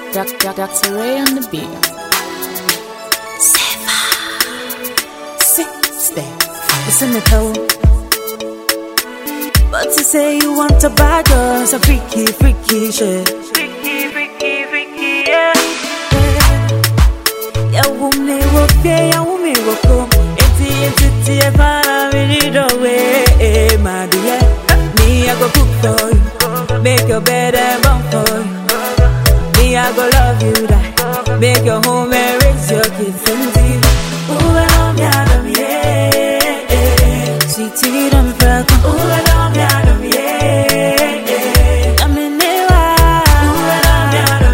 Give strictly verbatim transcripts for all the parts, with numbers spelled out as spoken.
Doctor Ray on the beat. Sit there, listen to toe. But you say you want a bad girl, so freaky, freaky shit. Freaky, freaky, freaky, yeah. Yeah, woman, walk there, yeah, woman, walk home. It's it's it's it's fine, we need a way, my dear. Me, I go cook for you, make your bed and bump for you. Me, I go love you, that make your home and raise your kids and see. Ooh, I'm yadam, yeah. Sweetie, I'm back. Ooh, I'm yadam, yeah. I'm in the wild. Ooh, I'm yadam,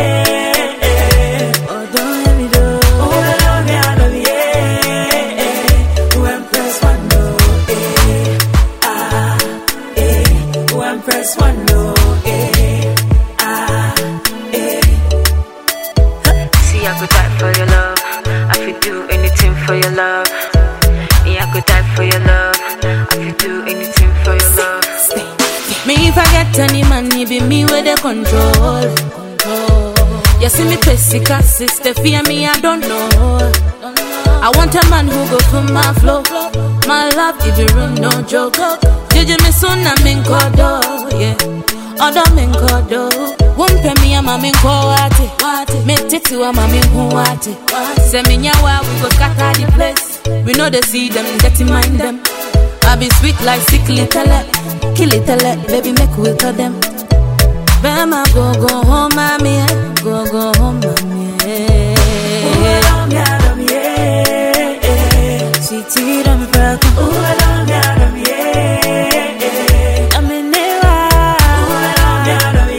yeah. Oh, don't let me do. Ooh, I'm yadam, yeah. Ooh, I'm press one, no, eh. Ah, eh. Ooh, I'm press one, no, eh. Ah, eh. See, I could die for your love. I could do anything for your love. Me, I could die for your love. I could do anything for your love. Me if I get any money, be me with the control. Control. You see me physical sister, fear me, I don't know. I want a man who go for my flow. My love, if you room, no joke. Jiji me soon, I'm in kodo, yeah. Other men kodo. Won't pay me, I'm in koate. Me titi wa mami huate. Say me nyawa, we go scatter the place. We know they see them, dirty mind them. I be sweet like sickly tele. Kill it tele, baby make we tell them. Bema go go home, mommy. Go go home, mommy. Ooh, I'm yadam, yeah. Sweetie, I'm back. Ooh, I'm yadam, yeah. I'm in the wild. Ooh, I'm yadam,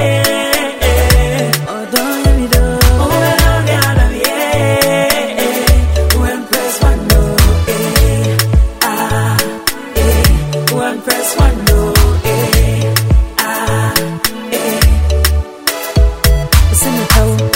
yeah. Oh, don't let me do. Ooh, I'm yadam, yeah. Ooh, I'm press one, no, eh. Ah, eh. Ooh, I'm press one, no, eh. Ah, eh. Listen to toe.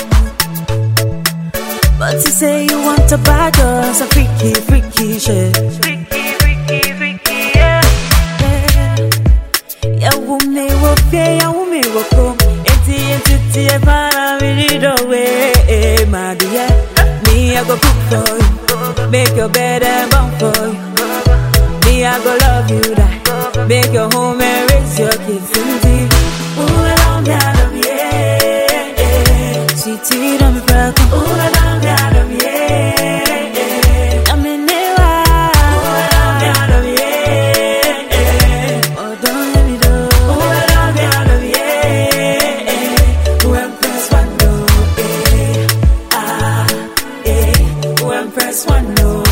But you say you want a bad girl, so freaky, freaky shit. Freaky, freaky, freaky, yeah. Yeah, yeah, woman, walk there, yeah, woman, walk home. It's it's it's it's fine, we need a way, my dear. Me, I go cook for you, make your bed and bump for you. Me, I go love you, that make your home and raise your kids and see. Ooh, I'm yadam, yeah. Sweetie, I'm back. Ooh, I'm yadam, yeah. I'm in the wild. Ooh, I'm yadam, yeah. Oh, don't let me do. Ooh, I'm yadam, yeah. Ooh, I'm press one, no, eh. Ah, eh. Ooh, I'm press one, no.